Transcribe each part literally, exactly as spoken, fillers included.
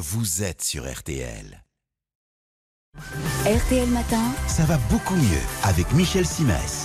vous êtes sur R T L. R T L Matin. Ça va beaucoup mieux avec Michel Simès.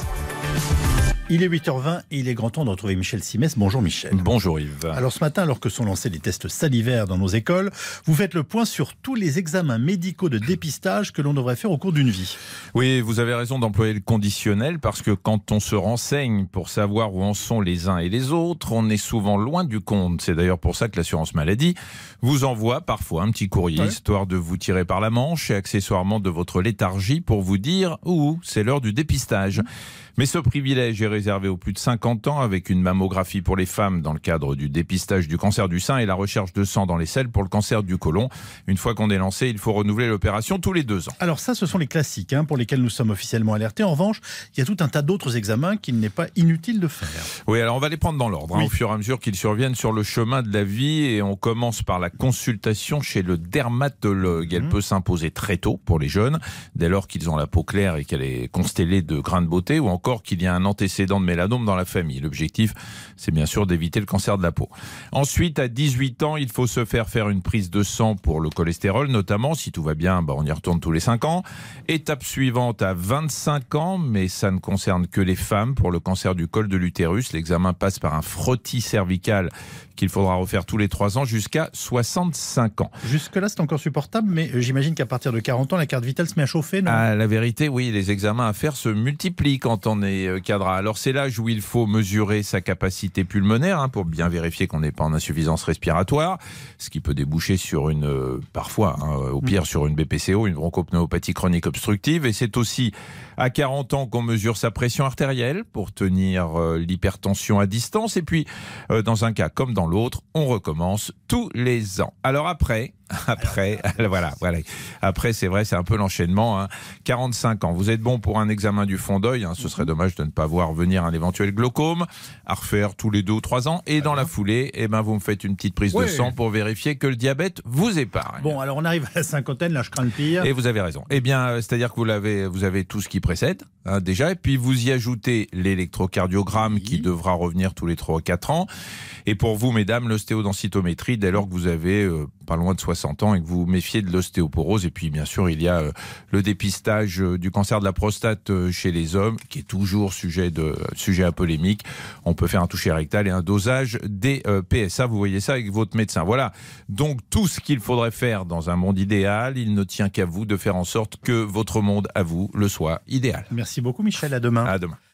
Il est huit heures vingt et il est grand temps de retrouver Michel Simès. Bonjour Michel. Bonjour Yves. Alors ce matin, alors que sont lancés les tests salivaires dans nos écoles, vous faites le point sur tous les examens médicaux de dépistage que l'on devrait faire au cours d'une vie. Oui, vous avez raison d'employer le conditionnel parce que quand on se renseigne pour savoir où en sont les uns et les autres, on est souvent loin du compte. C'est d'ailleurs pour ça que l'assurance maladie vous envoie parfois un petit courrier, ouais. histoire de vous tirer par la manche et accessoirement de votre léthargie pour vous dire « Ouh, c'est l'heure du dépistage ». Mais ce privilège est réservé aux plus de cinquante ans avec une mammographie pour les femmes dans le cadre du dépistage du cancer du sein et la recherche de sang dans les selles pour le cancer du côlon. Une fois qu'on est lancé, il faut renouveler l'opération tous les deux ans. Alors ça, ce sont les classiques hein, pour lesquels nous sommes officiellement alertés. En revanche, il y a tout un tas d'autres examens qu'il n'est pas inutile de faire. Oui, alors on va les prendre dans l'ordre, oui. hein, au fur et à mesure qu'ils surviennent sur le chemin de la vie. Et on commence par la consultation chez le dermatologue. Elle mmh. peut s'imposer très tôt pour les jeunes, dès lors qu'ils ont la peau claire et qu'elle est constellée de grains de beauté, ou encore qu'il y a un antécédent de mélanome dans la famille. L'objectif, c'est bien sûr d'éviter le cancer de la peau. Ensuite, à dix-huit ans, il faut se faire faire une prise de sang pour le cholestérol, notamment. Si tout va bien, bah on y retourne tous les cinq ans. Étape suivante à vingt-cinq ans, mais ça ne concerne que les femmes. Pour le cancer du col de l'utérus, l'examen passe par un frottis cervical qu'il faudra refaire tous les trois ans jusqu'à soixante-cinq ans. Jusque-là, c'est encore supportable, mais j'imagine qu'à partir de quarante ans, la carte vitale se met à chauffer, non ? Ah, la vérité, oui, les examens à faire se multiplient quand on est cadra. Alors c'est l'âge où il faut mesurer sa capacité pulmonaire hein, pour bien vérifier qu'on n'est pas en insuffisance respiratoire, ce qui peut déboucher sur une, euh, parfois, hein, au pire sur une B P C O, une bronchopneumopathie chronique obstructive. Et c'est aussi à quarante ans qu'on mesure sa pression artérielle pour tenir euh, l'hypertension à distance. Et puis, euh, dans un cas comme dans l'autre, on recommence tous les ans. Alors après... Après, voilà, voilà. Après, c'est vrai, c'est un peu l'enchaînement. Hein. quarante-cinq ans, vous êtes bon pour un examen du fond d'œil. Hein. Ce serait dommage de ne pas voir venir un éventuel glaucome. À refaire tous les deux ou trois ans. Et dans la foulée, eh ben, vous me faites une petite prise ouais. de sang pour vérifier que le diabète vous épargne. Bon, alors on arrive à la cinquantaine, là je crains le pire. Et vous avez raison. Eh bien, c'est-à-dire que vous l'avez, vous avez tout ce qui précède, hein, déjà. Et puis vous y ajoutez l'électrocardiogramme oui. qui devra revenir tous les trois à quatre ans. Et pour vous, mesdames, l'ostéodensitométrie, dès lors que vous avez euh, pas loin de soixante ans et que vous vous méfiez de l'ostéoporose. Et puis, bien sûr, il y a euh, le dépistage euh, du cancer de la prostate euh, chez les hommes, qui est toujours sujet, de, sujet à polémique. On peut faire un toucher rectal et un dosage des euh, P S A. Vous voyez ça avec votre médecin. Voilà. Donc, tout ce qu'il faudrait faire dans un monde idéal, il ne tient qu'à vous de faire en sorte que votre monde, à vous, le soit idéal. Merci beaucoup, Michel. À demain. À demain.